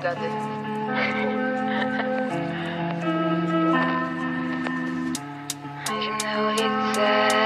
gady. Zimne ulice,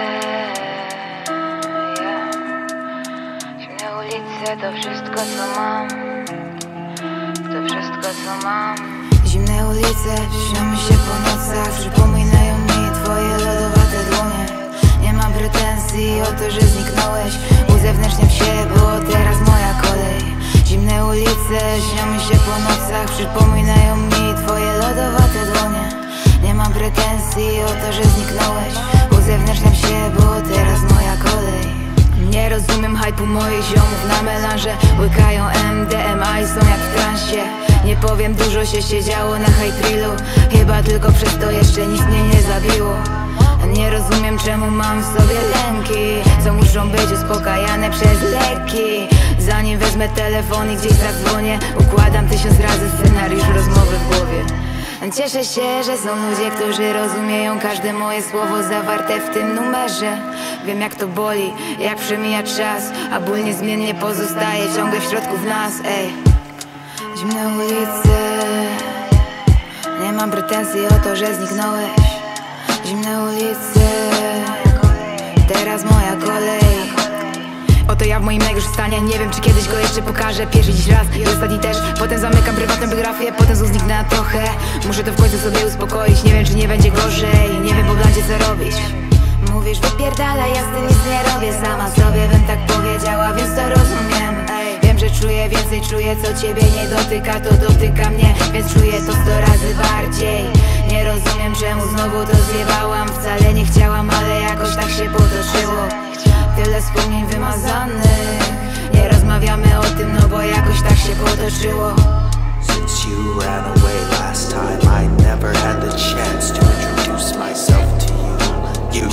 yeah. Zimne ulice to wszystko co mam. To wszystko co mam. Zimne ulice, śniamy się po nocach. Przypominają mi twoje lodowate dłonie. Nie mam pretensji o to, że zniknąłeś. Uzewnętrzniam się, bo teraz moja kolej. Zimne ulice, śniamy się po nocach. Przypominają mi twoje lodowate dłonie. Nie mam pretensji o to, że zniknąłeś. Uzewnętrzniam się, bo teraz moja kolej. Nie rozumiem hype'u moich ziomów na melanże. Łykają MDMA i są jak w transie. Nie powiem, dużo się siedziało na hype-reelu. Chyba tylko przez to jeszcze nic mnie nie zabiło. Nie rozumiem, czemu mam w sobie lęki, co muszą być uspokajane przez leki. Zanim wezmę telefon i gdzieś zadzwonię, układam 1000 razy scenariusz rozmowy w głowie. Cieszę się, że są ludzie, którzy rozumieją każde moje słowo zawarte w tym numerze. Wiem, jak to boli, jak przemija czas, a ból niezmiennie pozostaje ciągle w środku w nas, ej. Zimne ulice, nie mam pretensji o to, że zniknąłeś. Zimne ulice, teraz moja kolej. Oto ja w moim najgorszym stanie. Nie wiem, czy kiedyś go jeszcze pokażę. Pierwszy dziś raz i ostatni też. Potem zamykam prywatną biografię, potem znów zniknę na trochę. Muszę to w końcu sobie uspokoić. Nie wiem, czy nie będzie gorzej. Nie wiem, po blancie co robić. Mówisz, wypierdalaj, ja z tym nic nie robię. Sama sobie bym tak powiedziała, więc to rozumiem. Ej, wiem, że czuję więcej, czuję co ciebie nie dotyka. To dotyka mnie, więc czuję to 100 razy bardziej. Nie rozumiem, czemu znowu to zjebałam. Wcale nie chciałam, ale jakoś tak się potoczyło. Tyle wspomnień wymazanych. Nie rozmawiamy o tym, no bo jakoś tak się potoczyło. Since you ran away last time, I never had the chance to introduce myself to you.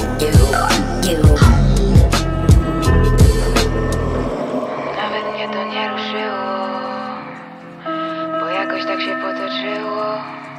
Nawet mnie to nie ruszyło, bo jakoś tak się potoczyło.